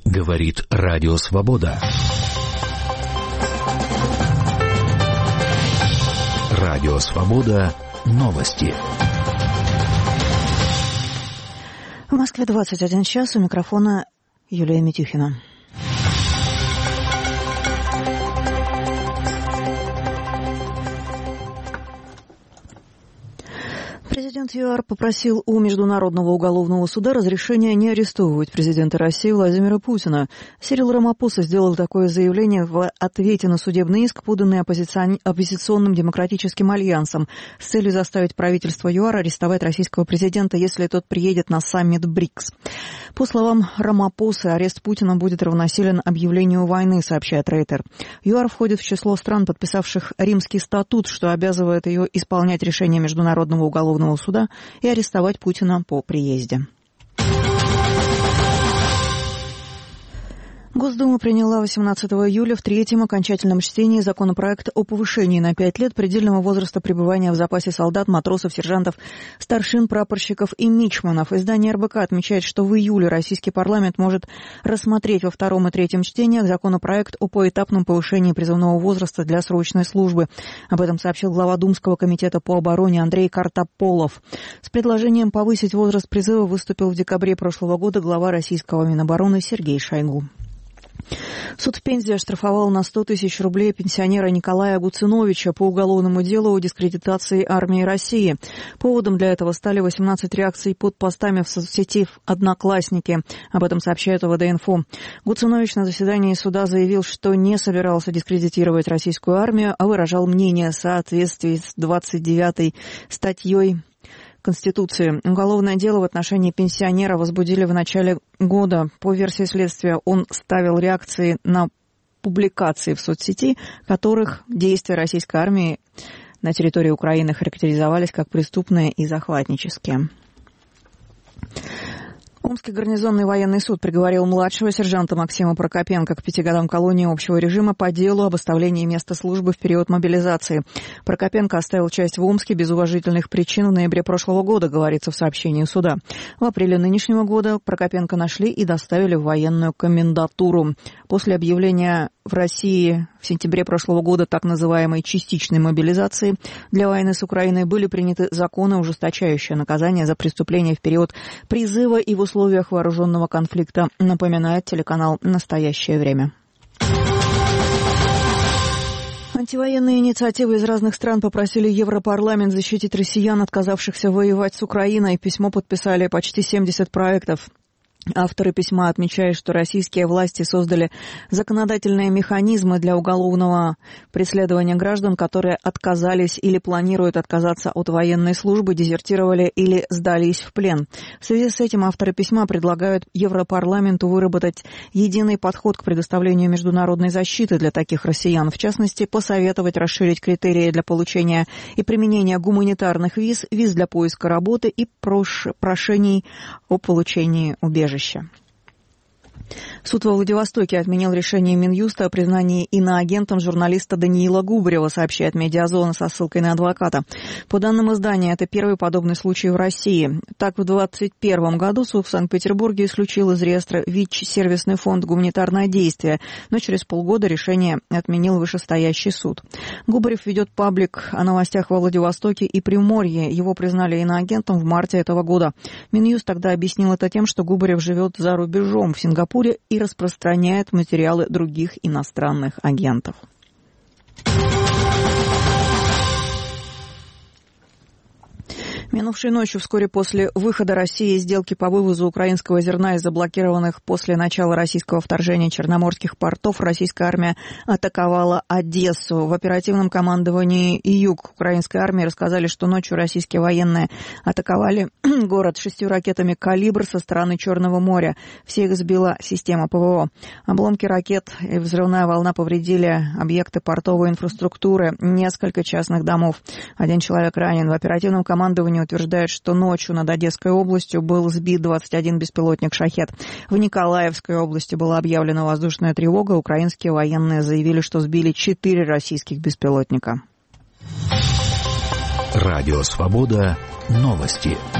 Говорит Радио Свобода. Радио Свобода. Новости. В Москве 21 час. У микрофона Юлия Митюхина. Президент ЮАР попросил у Международного уголовного суда разрешения не арестовывать президента России Владимира Путина. Сирил Рамапоса сделал такое заявление в ответе на судебный иск, поданный оппозиционным демократическим альянсом, с целью заставить правительство ЮАР арестовать российского президента, если тот приедет на саммит БРИКС. По словам Рамапосы, арест Путина будет равносилен объявлению войны, сообщает Рейтер. ЮАР входит в число стран, подписавших Римский статут, что обязывает ее исполнять решение Международного уголовного суда и арестовать Путина по приезде. Госдума приняла 18 июля в третьем окончательном чтении законопроект о повышении на 5 лет предельного возраста пребывания в запасе солдат, матросов, сержантов, старшин, прапорщиков и мичманов. Издание РБК отмечает, что в июле российский парламент может рассмотреть во втором и третьем чтениях законопроект о поэтапном повышении призывного возраста для срочной службы. Об этом сообщил глава Думского комитета по обороне Андрей Картополов. С предложением повысить возраст призыва выступил в декабре прошлого года глава российского Минобороны Сергей Шойгу. Суд в Пензе оштрафовал на 100 тысяч рублей пенсионера Николая Гуциновича по уголовному делу о дискредитации армии России. Поводом для этого стали 18 реакций под постами в соцсети «Одноклассники». Об этом сообщает ОВД-инфо. Гуцинович на заседании суда заявил, что не собирался дискредитировать российскую армию, а выражал мнение в соответствии с 29-й статьей Конституции. Уголовное дело в отношении пенсионера возбудили в начале года. По версии следствия, он ставил реакции на публикации в соцсети, которых действия российской армии на территории Украины характеризовались как преступные и захватнические. Омский гарнизонный военный суд приговорил младшего сержанта Максима Прокопенко к 5 годам колонии общего режима по делу об оставлении места службы в период мобилизации. Прокопенко оставил часть в Омске без уважительных причин в ноябре прошлого года, говорится в сообщении суда. В апреле нынешнего года Прокопенко нашли и доставили в военную комендатуру. После объявления в России в сентябре прошлого года так называемой частичной мобилизации для войны с Украиной были приняты законы, ужесточающие наказание за преступления в период призыва и в условиях вооруженного конфликта, напоминает телеканал «Настоящее время». Антивоенные инициативы из разных стран попросили Европарламент защитить россиян, отказавшихся воевать с Украиной. Письмо подписали почти 70 проектов. Авторы письма отмечают, что российские власти создали законодательные механизмы для уголовного преследования граждан, которые отказались или планируют отказаться от военной службы, дезертировали или сдались в плен. В связи с этим авторы письма предлагают Европарламенту выработать единый подход к предоставлению международной защиты для таких россиян. В частности, посоветовать расширить критерии для получения и применения гуманитарных виз, виз для поиска работы и прошений о получении убежища. Суд во Владивостоке отменил решение Минюста о признании иноагентом журналиста Даниила Губарева, сообщает «Медиазона» со ссылкой на адвоката. По данным издания, это первый подобный случай в России. Так, в 2021 году суд в Санкт-Петербурге исключил из реестра ВИЧ-сервисный фонд «Гуманитарное действие», но через полгода решение отменил вышестоящий суд. Губарев ведет паблик о новостях во Владивостоке и Приморье. Его признали иноагентом в марте этого года. Минюст тогда объяснил это тем, что Губарев живет за рубежом в Сингапуре и распространяет материалы других иностранных агентов. Минувшей ночью, вскоре после выхода России из сделки по вывозу украинского зерна из заблокированных после начала российского вторжения черноморских портов, российская армия атаковала Одессу. В оперативном командовании «Юг» украинской армии рассказали, что ночью российские военные атаковали город 6 ракетами «Калибр» со стороны Черного моря. Все их сбила система ПВО. Обломки ракет и взрывная волна повредили объекты портовой инфраструктуры, несколько частных домов. 1 человек ранен. В оперативном командовании утверждают, что ночью над Одесской областью был сбит 21 беспилотник «Шахед». В Николаевской области была объявлена воздушная тревога. Украинские военные заявили, что сбили 4 российских беспилотника. Радио «Свобода». Новости.